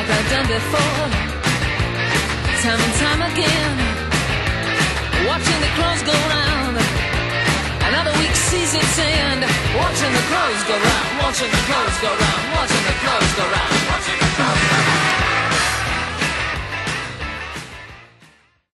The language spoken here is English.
like I've done before, time and time again. Watching the crows go round, another week sees its end. Watching the crows go round, watching the crows go round.